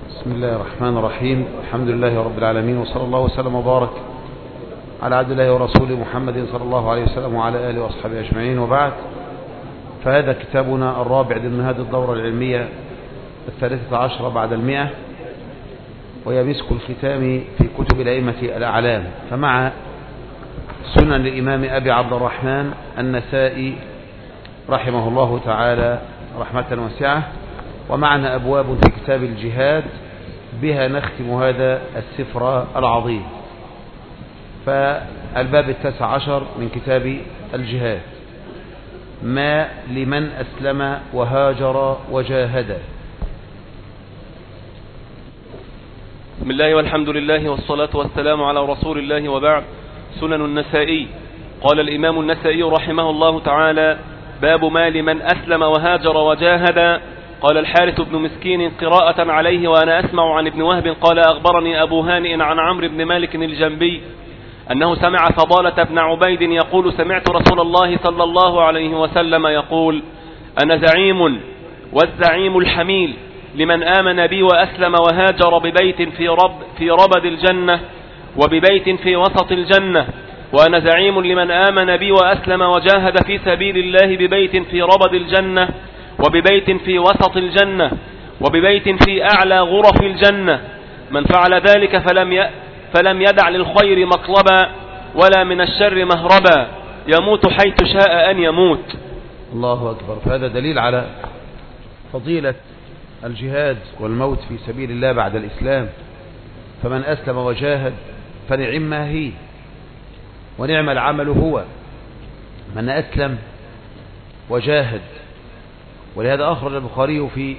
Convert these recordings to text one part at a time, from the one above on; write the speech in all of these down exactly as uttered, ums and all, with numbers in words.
بسم الله الرحمن الرحيم. الحمد لله رب العالمين، وصلى الله وسلم وبارك على عبد الله ورسوله محمد صلى الله عليه وسلم وعلى آله وأصحابه أجمعين، وبعد. فهذا كتابنا الرابع ضمن هذه الدورة العلمية الثالثة عشرة بعد المئة، وهي مسك الختام في كتب الأئمة الأعلام. فمع سنن الإمام أبي عبد الرحمن النسائي رحمه الله تعالى رحمة واسعة، ومعنا أبواب في كتاب الجهاد بها نختم هذا السفر العظيم. فالباب التاسع عشر من كتاب الجهاد: ما لمن أسلم وهاجر وجاهد. بسم الله والحمد لله والصلاة والسلام على رسول الله، وبعد. سنن النسائي. قال الإمام النسائي رحمه الله تعالى: باب ما لمن أسلم وهاجر وجاهد. قال الحارث بن مسكين قراءة عليه وأنا أسمع عن ابن وهب قال: أخبرني أبو هانئ عن عمرو بن مالك الجنبي أنه سمع فضالة بن عبيد يقول: سمعت رسول الله صلى الله عليه وسلم يقول: أنا زعيم والزعيم الحميل لمن آمن بي وأسلم وهاجر ببيت في رب في ربد الجنة وببيت في وسط الجنة، وأنا زعيم لمن آمن بي وأسلم وجاهد في سبيل الله ببيت في ربد الجنة وببيت في وسط الجنة وببيت في أعلى غرف الجنة. من فعل ذلك فلم ي... فلم يدع للخير مطلبا ولا من الشر مهربا، يموت حيث شاء أن يموت. الله أكبر. فهذا دليل على فضيلة الجهاد والموت في سبيل الله بعد الإسلام. فمن أسلم وجاهد فنعم ما هي ونعم العمل هو. من أسلم وجاهد. ولهذا أخرج البخاري في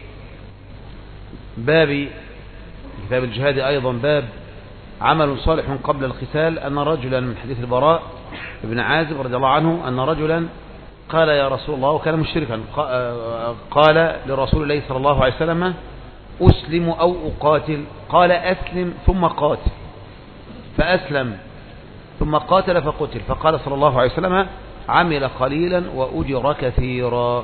باب كتاب الجهاد أيضا باب عمل صالح قبل القتال، أن رجلا من حديث البراء بن عازب رضي الله عنه أن رجلا قال: يا رسول الله، وكان مشركا، قال لرسول الله صلى الله عليه وسلم: أسلم أو أقاتل؟ قال: أسلم ثم قاتل. فأسلم ثم قاتل فقتل. فقال صلى الله عليه وسلم: عمل قليلا وأجر كثيرا.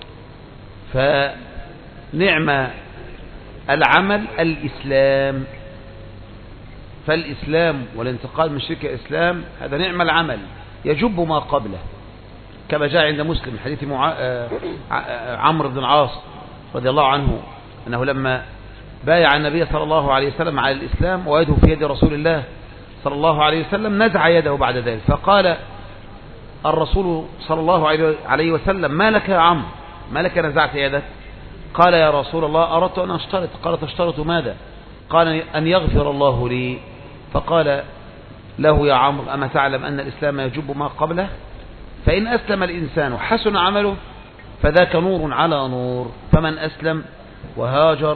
فنعم العمل الإسلام. فالإسلام والانتقال من شرك الإسلام هذا نعم العمل يجب ما قبله، كما جاء عند مسلم حديث معا... عمرو بن العاص رضي الله عنه أنه لما بايع النبي صلى الله عليه وسلم على الإسلام ويده في يد رسول الله صلى الله عليه وسلم، نزع يده بعد ذلك. فقال الرسول صلى الله عليه وسلم: ما لك يا عمرو، ما لك نزعت يدك؟ قال: يا رسول الله، أردت أن أشترط. قال: تشترط ماذا؟ قال: أن يغفر الله لي. فقال له: يا عمرو، أما تعلم أن الإسلام يجب ما قبله؟ فإن أسلم الإنسان وحسن عمله فذاك نور على نور. فمن أسلم وهاجر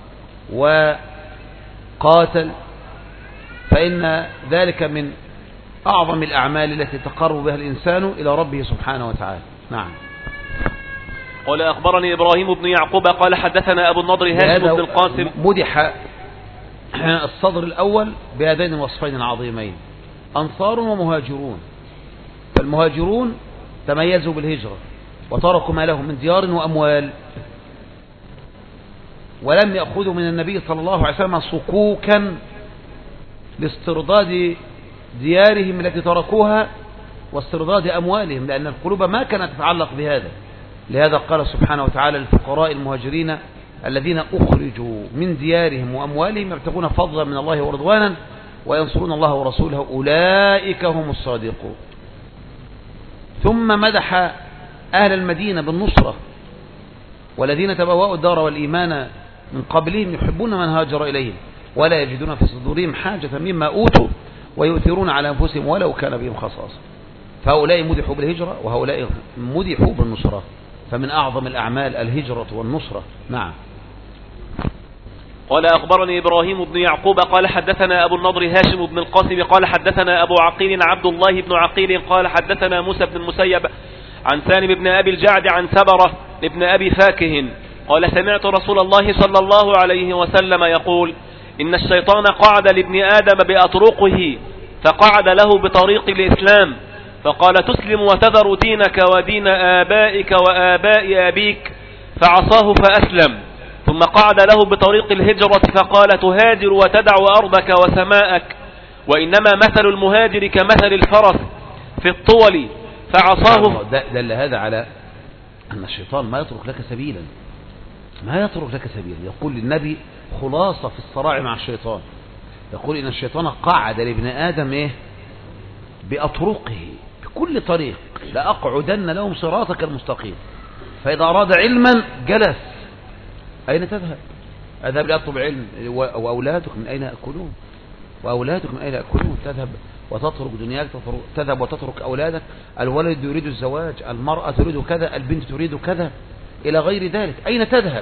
وقاتل فإن ذلك من أعظم الأعمال التي تقرب بها الإنسان إلى ربه سبحانه وتعالى. نعم. قال: أخبرني إبراهيم بن يعقوب قال: حدثنا أبو النضر هاشم بن القاسم. مدح الصدر الأول بهذين الوصفين العظيمين: أنصار ومهاجرون. فالمهاجرون تميزوا بالهجرة وتركوا ما لهم من ديار وأموال، ولم يأخذوا من النبي صلى الله عليه وسلم صكوكا لاسترداد ديارهم التي تركوها واسترداد أموالهم، لأن القلوب ما كانت تتعلق بهذا. لهذا قال سبحانه وتعالى: للفقراء المهاجرين الذين أخرجوا من ديارهم وأموالهم يبتغون فضلا من الله ورضوانا وينصرون الله ورسوله أولئك هم الصادقون. ثم مدح أهل المدينة بالنصرة: والذين تبوأوا الدار والإيمان من قبلهم يحبون من هاجر إليهم ولا يجدون في صدورهم حاجة مما أوتوا ويؤثرون على أنفسهم ولو كان بهم خصاصة. فهؤلاء مدحوا بالهجرة وهؤلاء مدحوا بالنصرة. فمن أعظم الأعمال الهجرة والنصرة. نعم. قال: أخبرني إبراهيم بن يعقوب قال: حدثنا أبو النضر هاشم بن القاسم قال: حدثنا أبو عقيل عبد الله بن عقيل قال: حدثنا موسى بن المسيب عن سالم بن أبي الجعد عن سبرة بن أبي فاكه قال: سمعت رسول الله صلى الله عليه وسلم يقول: إن الشيطان قعد لابن آدم بأطرقه فقعد له بطريق الإسلام فقال: تسلم وتذر دينك ودين آبائك وآباء أبيك، فعصاه فأسلم. ثم ثم قعد له بطريق الهجرة فقال تهاجر وتدع أرضك وسماءك وإنما مثل المهاجر كمثل الفرس في الطول فعصاه. دل هذا على أن الشيطان ما يترك لك سبيلا، ما يترك لك سبيلا. يقول للنبي خلاصة في الصراع مع الشيطان، يقول إن الشيطان قعد لابن آدم إيه؟ بأطرقه، بكل طريق لأقعدن لهم صراطك المستقيم. فإذا أراد علما جلس. أين تذهب؟ أذهب لأطلب علم. وأولادك من أين يأكلون؟ وأولادك من أين يأكلون؟ تذهب وتترك دنياك، تذهب وتترك أولادك. الولد يريد الزواج، المرأة تريد كذا، البنت تريد كذا، إلى غير ذلك. أين تذهب؟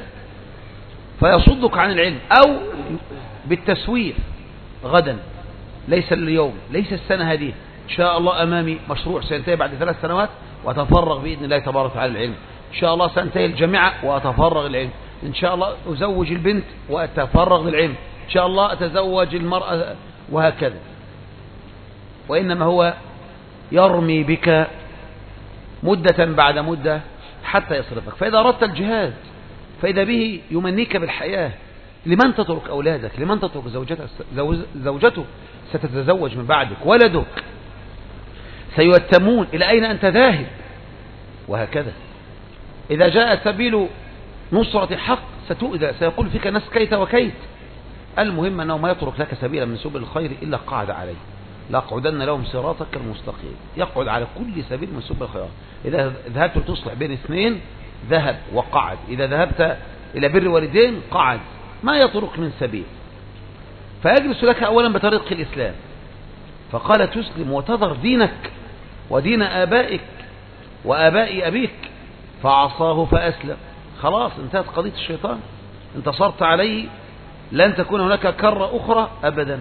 فيصدك عن العلم. أو بالتسويف غدا، ليس اليوم، ليس السنة هذه، إن شاء الله أمامي مشروع سينتهي بعد ثلاث سنوات وأتفرغ بإذن الله تبارك وتعالى العلم. إن شاء الله سأنتهي الجامعة وأتفرغ العلم. إن شاء الله أزوج البنت وأتفرغ للعلم. إن شاء الله أتزوج المرأة، وهكذا. وإنما هو يرمي بك مدة بعد مدة حتى يصرفك. فإذا أردت الجهاد فإذا به يمنيك بالحياة. لمن تترك أولادك؟ لمن تترك زوجتك؟ زوجته ستتزوج من بعدك، ولدك سيتمون، إلى أين أنت ذاهب؟ وهكذا. إذا جاء سبيل نصرة حق ستؤذى، سيقول فيك ناس كيت وكيت. المهم أنه ما يترك لك سبيلا من سبل الخير إلا قعد عليه. لأقعدن لهم صراطك المستقيم. يقعد على كل سبيل من سبل الخير. إذا ذهبت تصلح بين اثنين ذهب وقعد، إذا ذهبت إلى بر والدين قعد، ما يترك من سبيل. فيجلس لك أولا بطريق الإسلام، فقال تسلم وتذر دينك ودين آبائك وآباء أبيك، فعصاه فأسلم. خلاص انتهت قضية الشيطان، انتصرت عليه، لن تكون هناك كرة أخرى أبدا.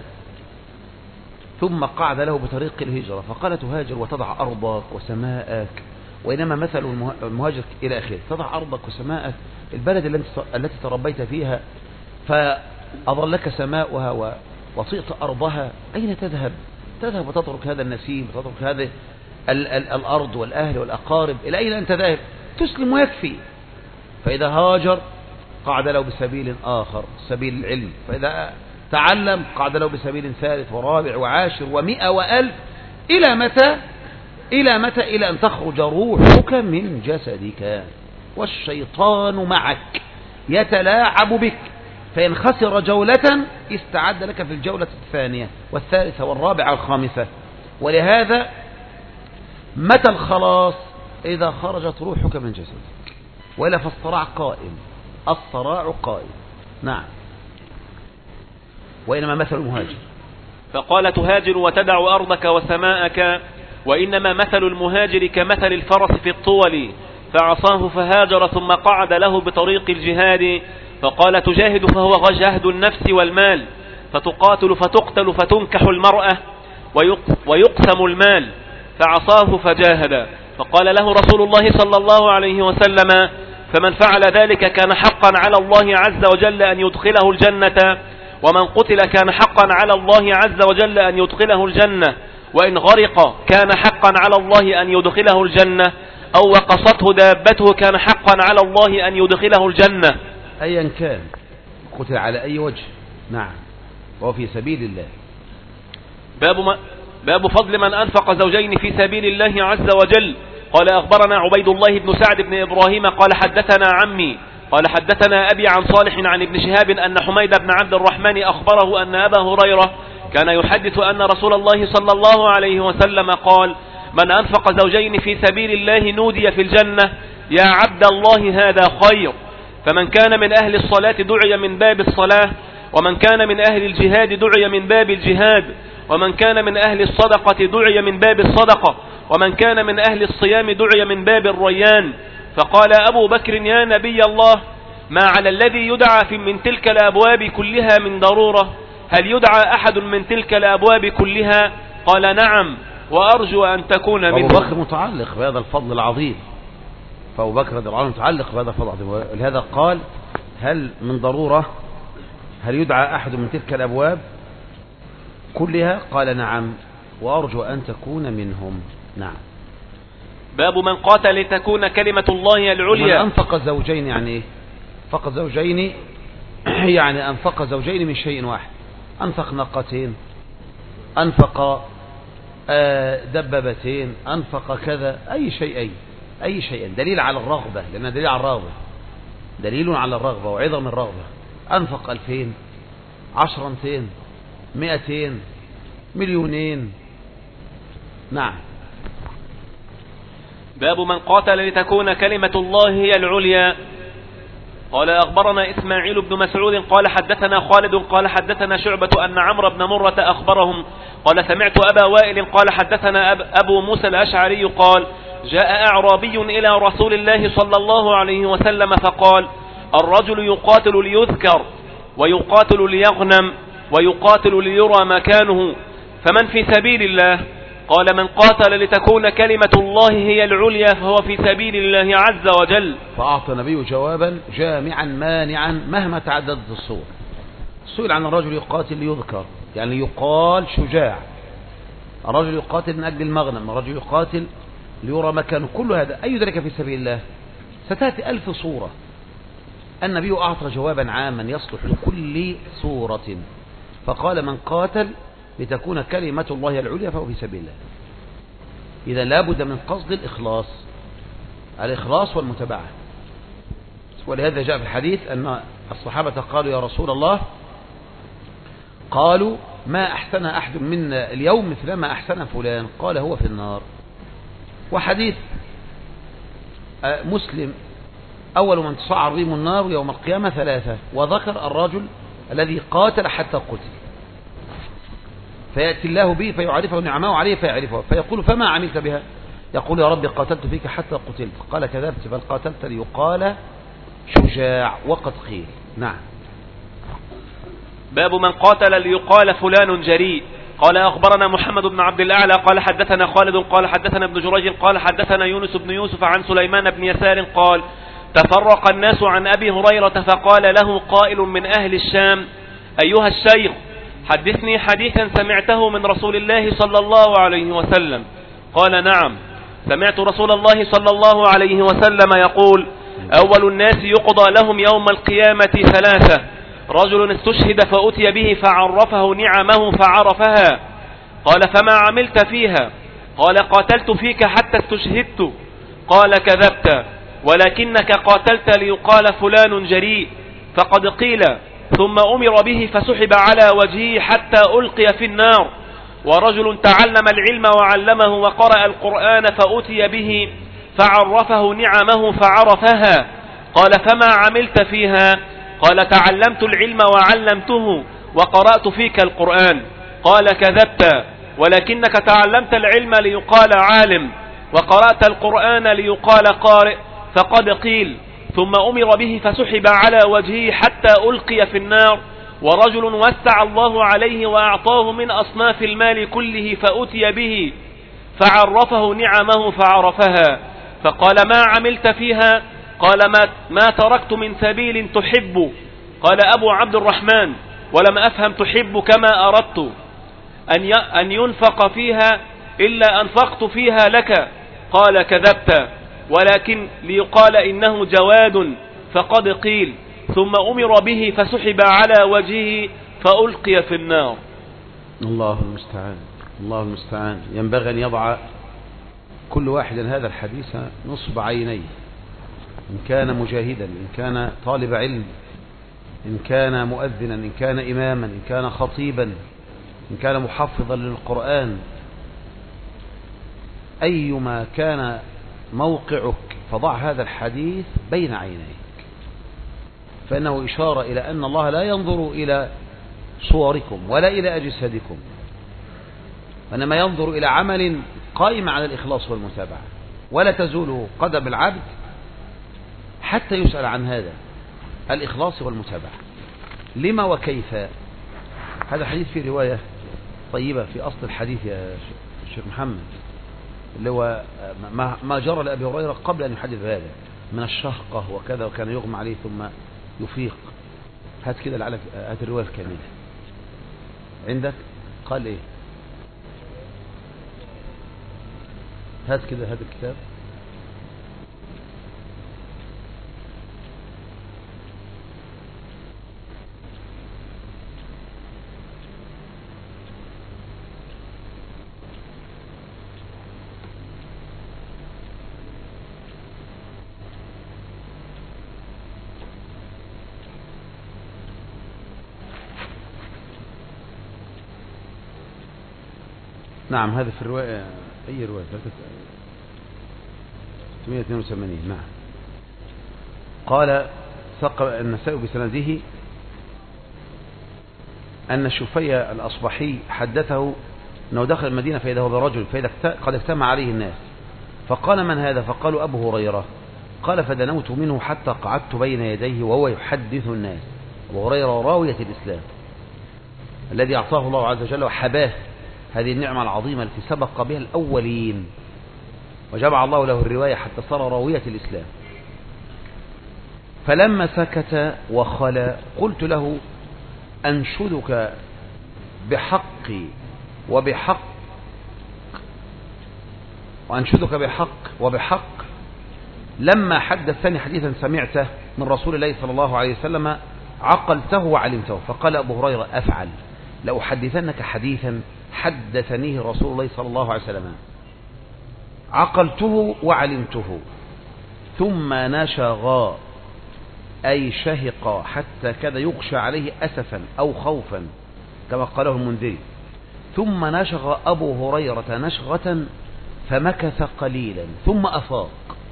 ثم قعد له بطريق الهجرة فقال تهاجر وتضع أرضك وسماءك وإنما مثل المهاجر إلى آخره. تضع أرضك وسماءك، البلد التي تربيت فيها فأظلك سماؤها وطئت أرضها، أين تذهب؟ تذهب وتترك هذا النسيم وتترك هذه ال ال الأرض والأهل والأقارب، إلى أين أنت ذاهب؟ تسلم ويكفي. فإذا هاجر قعد له بسبيل آخر، سبيل العلم. فإذا تعلم قعد له بسبيل ثالث ورابع وعاشر ومئة وألف. إلى متى؟ إلى متى؟ إلى أن تخرج روحك من جسدك والشيطان معك يتلاعب بك. فإن خسر جولة استعد لك في الجولة الثانية والثالثة والرابعة والخامسة. ولهذا متى الخلاص؟ إذا خرجت روحك من جسدك، وإلا فالصراع قائم، الصراع قائم. نعم. وإنما مثل المهاجر. فقال تهاجر وتدع أرضك وسماءك وإنما مثل المهاجر كمثل الفرس في الطول فعصاه فهاجر ثم قعد له بطريق الجهاد. فقال تجاهد فهو جهد النفس والمال، فتقاتل فتقتل فتنكح المرأة ويقسم المال، فعصاه فجاهد. فقال له رسول الله صلى الله عليه وسلم فمن فعل ذلك كان حقا على الله عز وجل أن يدخله الجنة، ومن قتل كان حقا على الله عز وجل أن يدخله الجنة، وإن غرق كان حقا على الله أن يدخله الجنة، أو وقصته دابته كان حقا على الله أن يدخله الجنة. أيا كان قتل على أي وجه. نعم. وهو في سبيل الله. باب, ما باب فضل من أنفق زوجين في سبيل الله عز وجل. قال أخبرنا عبيد الله بن سعد بن إبراهيم قال حدثنا عمي قال حدثنا أبي عن صالح عن ابن شهاب أن حميد بن عبد الرحمن أخبره أن أبا هريرة كان يحدث أن رسول الله صلى الله عليه وسلم قال من أنفق زوجين في سبيل الله نودي في الجنة يا عبد الله هذا خير. فمن كان من أهل الصلاة دعي من باب الصلاة، ومن كان من أهل الجهاد دعي من باب الجهاد، ومن كان من أهل الصدقة دعي من باب الصدقة، ومن كان من أهل الصيام دعي من باب الريان. فقال أبو بكر يا نبي الله ما على الذي يدعى في من تلك الأبواب كلها من ضرورة؟ هل يدعى أحد من تلك الأبواب كلها؟ قال نعم وأرجو أن تكون منه. أبو بكر متعلق بهذا الفضل العظيم، فأبو بكر رضي الله عنه متعلق بهذا الفضل العظيم، ولهذا قال هل من ضرورة هل يدعى أحد من تلك الأبواب كلها؟ قال نعم وأرجو أن تكون منهم. نعم. باب من قاتل لتكون كلمة الله العليا. من أنفق الزوجين يعني إيه؟ فقط زوجين يعني أنفق زوجين من شيء واحد، أنفق ناقتين، أنفق دبابتين، أنفق كذا، أي شيء أي أي شيء دليل على الرغبة، لأن دليل على الرغبة، دليل على الرغبة وعظم الرغبة. أنفق ألفين، عشرتين، مئتين، مليونين. نعم. باب من قاتل لتكون كلمة الله هي العليا. قال أخبرنا إسماعيل بن مسعود قال حدثنا خالد قال حدثنا شعبة أن عمرو بن مرة أخبرهم قال سمعت أبا وائل قال حدثنا أب أبو موسى الأشعري قال جاء أعرابي إلى رسول الله صلى الله عليه وسلم فقال الرجل يقاتل ليذكر ويقاتل ليغنم ويقاتل ليرى مكانه فمن في سبيل الله؟ قال من قاتل لتكون كلمة الله هي العليا فهو في سبيل الله عز وجل. فأعطى النبي جوابا جامعا مانعا مهما تعددت الصور. سئل عن الرجل يقاتل ليذكر، يعني يقال شجاع، الرجل يقاتل من أجل المغنم، الرجل يقاتل ليرى مكانه، كل هذا أي ذلك في سبيل الله. ستأتي ألف صورة. النبي أعطى جوابا عاما يصلح لكل صورة، فقال من قاتل لتكون كلمة الله العليا فهو في سبيل الله. إذا لابد من قصد الإخلاص، الإخلاص والمتابعة. ولهذا جاء في الحديث أن الصحابة قالوا يا رسول الله، قالوا ما أحسن أحد منا اليوم مثل ما أحسن فلان، قال هو في النار. وحديث مسلم أول من تصعر بهم النار يوم القيامة ثلاثة، وذكر الرجل الذي قاتل حتى قتل، فيأتي الله به فيعرفه نعمه عليه فيعرفه، فيقول فما عملت بها؟ يقول يا ربي قاتلت فيك حتى قتلت. قال كذبت بل قاتلت ليقال شجاع وقد قيل. نعم. باب من قاتل ليقال فلان جريء. قال أخبرنا محمد بن عبد الأعلى قال حدثنا خالد قال حدثنا ابن جريج قال حدثنا يونس بن يوسف عن سليمان بن يسار قال تفرق الناس عن أبي هريرة فقال له قائل من أهل الشام أيها الشيخ حدثني حديثا سمعته من رسول الله صلى الله عليه وسلم. قال نعم سمعت رسول الله صلى الله عليه وسلم يقول أول الناس يقضى لهم يوم القيامة ثلاثة، رجل استشهد فأتي به فعرفه نعمه فعرفها. قال فما عملت فيها؟ قال قاتلت فيك حتى استشهدت. قال كذبت ولكنك قاتلت ليقال فلان جريء، فقد قيل ثم أمر به فسحب على وجهه حتى ألقي في النار. ورجل تعلم العلم وعلمه وقرأ القرآن فأتي به فعرفه نعمه فعرفها. قال فما عملت فيها؟ قال تعلمت العلم وعلمته وقرأت فيك القرآن. قال كذبت ولكنك تعلمت العلم ليقال عالم وقرأت القرآن ليقال قارئ، فقد قيل ثم أمر به فسحب على وجهه حتى ألقي في النار. ورجل وسع الله عليه وأعطاه من أصناف المال كله فأتي به فعرفه نعمه فعرفها. فقال ما عملت فيها؟ قال ما, ما تركت من سبيل تحب. قال أبو عبد الرحمن ولم أفهم تحب كما أردت أن ينفق فيها إلا أنفقت فيها لك. قال كذبت ولكن ليقال إنه جواد، فقد قيل ثم أمر به فسحب على وجهه فألقي في النار. الله المستعان، الله المستعان. ينبغي أن يضع كل واحد هذا الحديث نصب عينيه، إن كان مجاهدا، إن كان طالب علم، إن كان مؤذنا، إن كان إماما، إن كان خطيبا، إن كان محفظا للقرآن، أيما كان موقعك فضع هذا الحديث بين عينيك، فإنه إشارة إلى أن الله لا ينظر إلى صوركم ولا إلى أجسادكم، وإنما ينظر إلى عمل قائم على الإخلاص والمتابعة، ولا تزول قدم العبد حتى يسأل عن هذا الإخلاص والمتابعة لما وكيف. هذا الحديث في رواية طيبة في أصل الحديث يا شيخ محمد، اللي هو ما جرى لأبي هريرة قبل أن يحدث هذا من الشهقة وكذا، وكان يغمى عليه ثم يفيق. هات كده لعلك، هات الرواية الكاملة عندك. قال إيه؟ هات كده هذا الكتاب. نعم هذا في الرواية أي رواية ثلاثمائة واثنين وثمانين. نعم. قال ثقل النسائي بسنده أن الشفي الأصبحي حدثه أنه دخل المدينة فإذا هو برجل فإذا قد اجتمع عليه الناس فقال من هذا؟ فقالوا أبو هريرة. قال فدنوت منه حتى قعدت بين يديه وهو يحدث الناس. أبو هريرة راوية الإسلام الذي أعطاه الله عز وجل وحباه هذه النعمة العظيمة التي سبق بها الأولين وجمع الله له الرواية حتى صار راوية الإسلام. فلما سكت وخلى قلت له أنشدك بحقي وبحق وأنشدك بحق وبحق لما حدثني حديثا سمعته من رسول الله صلى الله عليه وسلم عقلته وعلمته. فقال أبو هريرة أفعل لأحدثنك حديثا حدثنيه رسول الله صلى الله عليه وسلم عقلته وعلمته. ثم نشغ أي شهق حتى كاد يغشى عليه أسفا أو خوفا كما قاله المنذري. ثم نشغ أبو هريرة نشغة فمكث قليلا ثم أفاق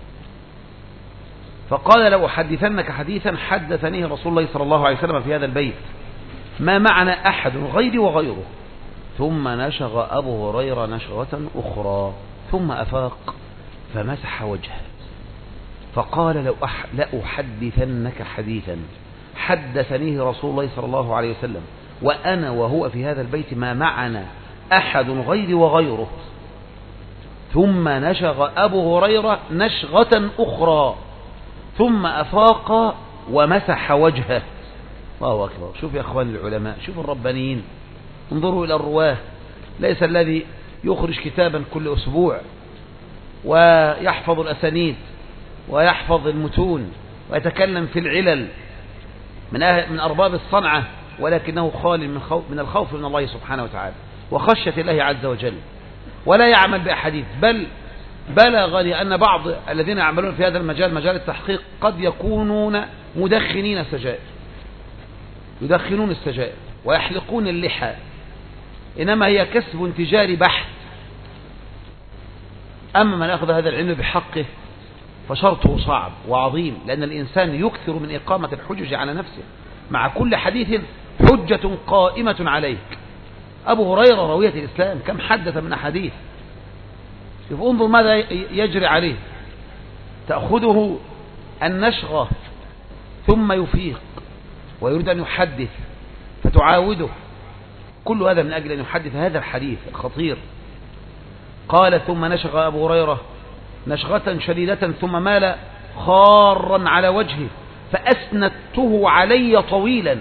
فقال لو حدثنك حديثا حدثنيه رسول الله صلى الله عليه وسلم في هذا البيت ما معنى أحد غيري وغيره. ثم نشغ أبو هريرة نشغة أخرى ثم أفاق فمسح وجهه فقال لو أح... لأحدثنك حديثا حدثنيه رسول الله صلى الله عليه وسلم وأنا وهو في هذا البيت ما معنا أحد غيري وغيره. ثم نشغ أبو هريرة نشغة أخرى ثم أفاق ومسح وجهه. الله أكبر. شوف يا أخوان العلماء، شوف الربانيين، انظروا إلى الرواه. ليس الذي يخرج كتابا كل أسبوع ويحفظ الأسانيد ويحفظ المتون ويتكلم في العلل من أهل من أرباب الصنعة ولكنه خال من, خوف من الخوف من الله سبحانه وتعالى وخشية الله عز وجل ولا يعمل بأحاديث. بل بلغني أن بعض الذين يعملون في هذا المجال مجال التحقيق قد يكونون مدخنين السجائر يدخنون السجائر ويحلقون اللحى إنما هي كسب تجاري بحت. أما من أخذ هذا العلم بحقه فشرطه صعب وعظيم لأن الإنسان يكثر من إقامة الحجج على نفسه مع كل حديث حجة قائمة عليك. أبو هريرة راوية الإسلام كم حدث من أحاديث. انظر ماذا يجري عليه. تأخذه النشغة ثم يفيق ويريد أن يحدث فتعاوده. كل هذا من أجل أن يحدث هذا الحديث الخطير. قال ثم نشغ أبو هريرة نشغة شديدة ثم مال خارا على وجهه فأسندته علي طويلا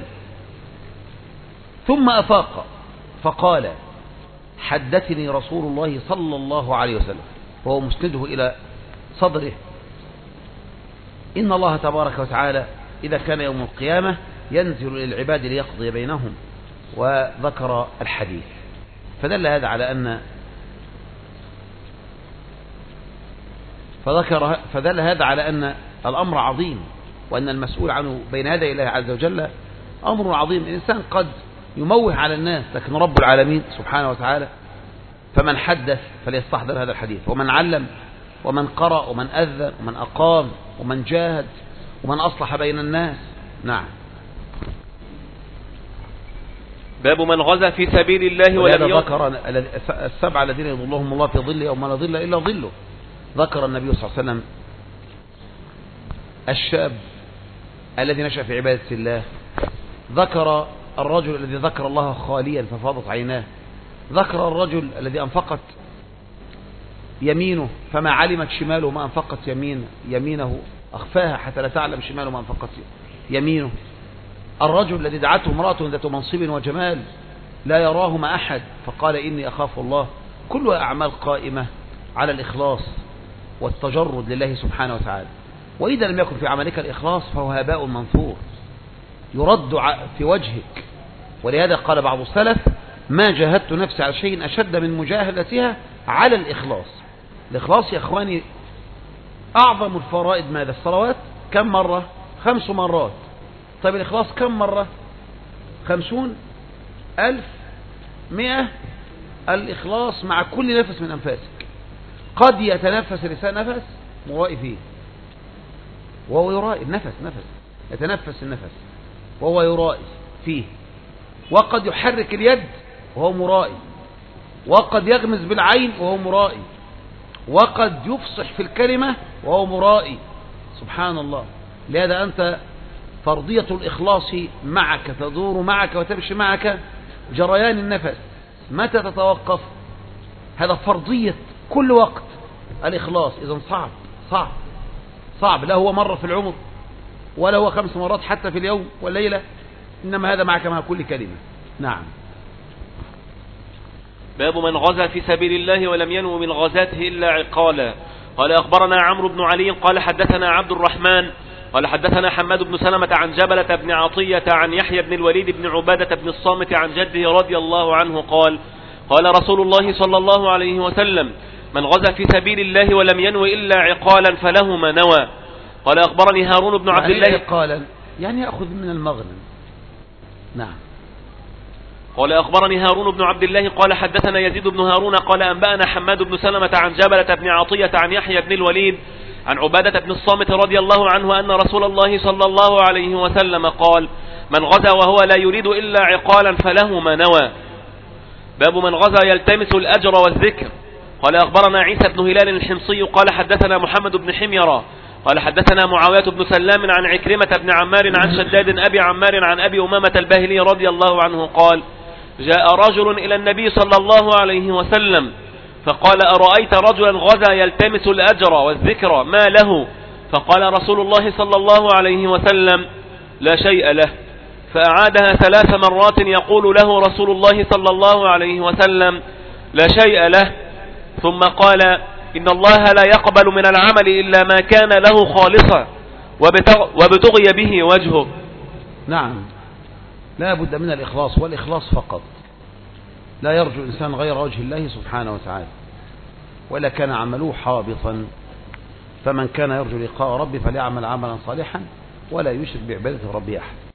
ثم أفاق فقال حدثني رسول الله صلى الله عليه وسلم وهو مسنده إلى صدره إن الله تبارك وتعالى إذا كان يوم القيامة ينزل للعباد ليقضي بينهم. وذكر الحديث فدل هذا على أن فذكر فدل هذا على أن الأمر عظيم وأن المسؤول عنه بين يدي الله عز وجل أمر عظيم. الإنسان قد يموه على الناس لكن رب العالمين سبحانه وتعالى فمن حدث فليستحضر هذا الحديث ومن علم ومن قرأ ومن أذن ومن أقام ومن جاهد ومن أصلح بين الناس. نعم. باب من غزا في سبيل الله ولم ذكر السبعة الذين يظلهم الله في ظله يوم لا ظل إلا ظله. ذكر النبي صلى الله عليه وسلم الشاب الذي نشأ في عبادة الله. ذكر الرجل الذي ذكر الله خاليا ففاضت عيناه. ذكر الرجل الذي أنفقت يمينه فما علمت شماله ما أنفقت يمين يمينه أخفاها حتى لا تعلم شماله ما أنفقت يمينه. الرجل الذي دعته امرأة ذات منصب وجمال لا يراهما أحد فقال إني أخاف الله. كلها أعمال قائمة على الإخلاص والتجرد لله سبحانه وتعالى. وإذا لم يكن في عملك الإخلاص فهو هباء منثور يرد في وجهك. ولهذا قال بعض السلف ما جاهدت نفسي على شيء أشد من مجاهدتها على الإخلاص. الإخلاص يا إخواني أعظم الفرائض. ماذا؟ الصلوات كم مرة؟ خمس مرات. طيب الإخلاص كم مرة؟ خمسون ألف مئة الإخلاص مع كل نفس من أنفاسك. قد يتنفس الإنسان نفس مرائي فيه وهو يرائي النفس نفس يتنفس النفس وهو يرائي فيه، وقد يحرك اليد وهو مرائي، وقد يغمز بالعين وهو مرائي، وقد يفصح في الكلمة وهو مرائي. سبحان الله. لهذا أنت فرضية الإخلاص معك تدور معك وتمشي معك جريان النفس. متى تتوقف؟ هذا فرضية كل وقت الإخلاص. إذن صعب صعب صعب، لا هو مرة في العمر ولا هو خمس مرات حتى في اليوم والليلة، إنما هذا معك مع كل كلمة. نعم. باب من غزا في سبيل الله ولم ينو من غزاته إلا عقالا. قال أخبرنا عمرو بن علي قال حدثنا عبد الرحمن قال حدثنا حماد بن سلمة عن جبلة بن عطية عن يحيى بن الوليد بن عبادة بن الصامت عن جده رضي الله عنه قال قال رسول الله صلى الله عليه وسلم من غزا في سبيل الله ولم ينو إلا عقالا فله ما نوى. قال أخبرني هارون بن عبد الله. يعني عقالا يعني يأخذ من المغنم. نعم. قال أخبرني هارون بن عبد الله قال حدثنا يزيد بن هارون قال أنبأنا حماد بن سلمة عن جبلة بن عطية عن يحيى بن الوليد عن عبادة بن الصامت رضي الله عنه أن رسول الله صلى الله عليه وسلم قال من غزا وهو لا يريد إلا عقالا فله ما نوى. باب من غزا يلتمس الأجر والذكر. قال أخبرنا عيسى بن هلال الحمصي قال حدثنا محمد بن حميرة قال حدثنا معاوية بن سلام عن عكرمة بن عمار عن شداد أبي عمار عن أبي أمامة الباهلي رضي الله عنه قال جاء رجل إلى النبي صلى الله عليه وسلم فقال أرأيت رجلا غزا يلتمس الأجر والذكر ما له؟ فقال رسول الله صلى الله عليه وسلم لا شيء له. فأعادها ثلاث مرات يقول له رسول الله صلى الله عليه وسلم لا شيء له، ثم قال إن الله لا يقبل من العمل إلا ما كان له خالصا وابتغي به وجهه. نعم، لا بد من الإخلاص، والإخلاص فقط، لا يرجو الإنسان غير وجه الله سبحانه وتعالى، ولا كان عمله حابطا. فمن كان يرجو لقاء ربه فليعمل عملا صالحا ولا يشرك بعبادة ربه أحد.